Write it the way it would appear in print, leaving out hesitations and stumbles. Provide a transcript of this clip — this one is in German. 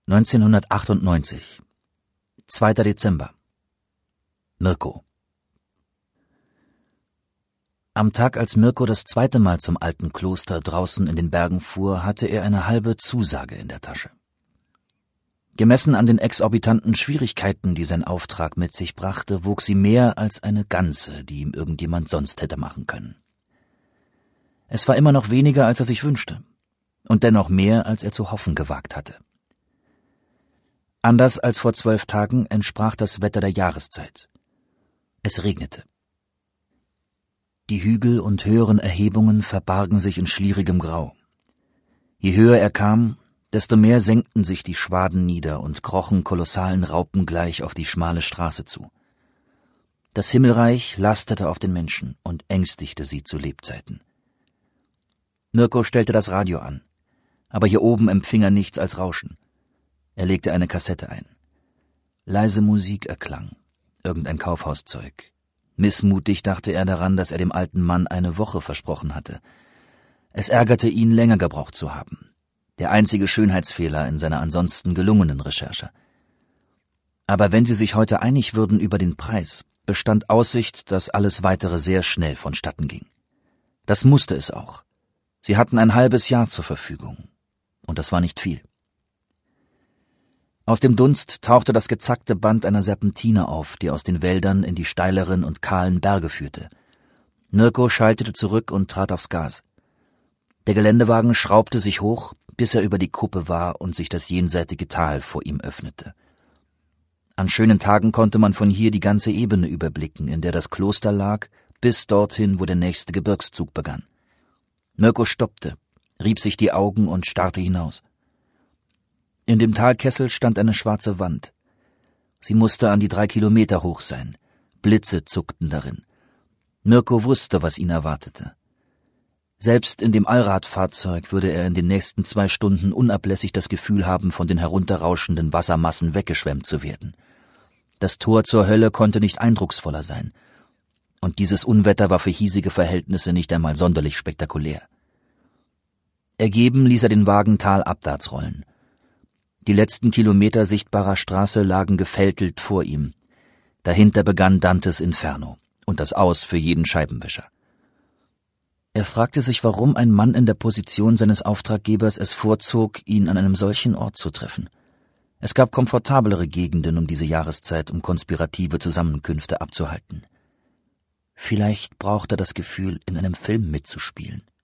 1998 2. Dezember Mirko. Am Tag, als Mirko das zweite Mal zum alten Kloster draußen in den Bergen fuhr, hatte er eine halbe Zusage in der Tasche. Gemessen an den exorbitanten Schwierigkeiten, die sein Auftrag mit sich brachte, wog sie mehr als eine Ganze, die ihm irgendjemand sonst hätte machen können. Es war immer noch weniger, als er sich wünschte, und dennoch mehr, als er zu hoffen gewagt hatte. Anders als vor 12 Tagen entsprach das Wetter der Jahreszeit. Es regnete. Die Hügel und höheren Erhebungen verbargen sich in schlierigem Grau. Je höher er kam, desto mehr senkten sich die Schwaden nieder und krochen kolossalen Raupen gleich auf die schmale Straße zu. Das Himmelreich lastete auf den Menschen und ängstigte sie zu Lebzeiten. Mirko stellte das Radio an, aber hier oben empfing er nichts als Rauschen. Er legte eine Kassette ein. Leise Musik erklang, irgendein Kaufhauszeug. Missmutig dachte er daran, dass er dem alten Mann eine Woche versprochen hatte. Es ärgerte ihn, länger gebraucht zu haben. Der einzige Schönheitsfehler in seiner ansonsten gelungenen Recherche. Aber wenn sie sich heute einig würden über den Preis, bestand Aussicht, dass alles Weitere sehr schnell vonstatten ging. Das musste es auch. Sie hatten ein halbes Jahr zur Verfügung. Und das war nicht viel. Aus dem Dunst tauchte das gezackte Band einer Serpentine auf, die aus den Wäldern in die steileren und kahlen Berge führte. Mirko schaltete zurück und trat aufs Gas. Der Geländewagen schraubte sich hoch, bis er über die Kuppe war und sich das jenseitige Tal vor ihm öffnete. An schönen Tagen konnte man von hier die ganze Ebene überblicken, in der das Kloster lag, bis dorthin, wo der nächste Gebirgszug begann. Mirko stoppte, rieb sich die Augen und starrte hinaus. In dem Talkessel stand eine schwarze Wand. Sie musste an die 3 Kilometer hoch sein. Blitze zuckten darin. Mirko wusste, was ihn erwartete. Selbst in dem Allradfahrzeug würde er in den nächsten 2 Stunden unablässig das Gefühl haben, von den herunterrauschenden Wassermassen weggeschwemmt zu werden. Das Tor zur Hölle konnte nicht eindrucksvoller sein. Und dieses Unwetter war für hiesige Verhältnisse nicht einmal sonderlich spektakulär. Ergeben ließ er den Wagen talabwärts rollen. Die letzten Kilometer sichtbarer Straße lagen gefältelt vor ihm. Dahinter begann Dantes Inferno und das Aus für jeden Scheibenwischer. Er fragte sich, warum ein Mann in der Position seines Auftraggebers es vorzog, ihn an einem solchen Ort zu treffen. Es gab komfortablere Gegenden um diese Jahreszeit, um konspirative Zusammenkünfte abzuhalten. Vielleicht brauchte er das Gefühl, in einem Film mitzuspielen.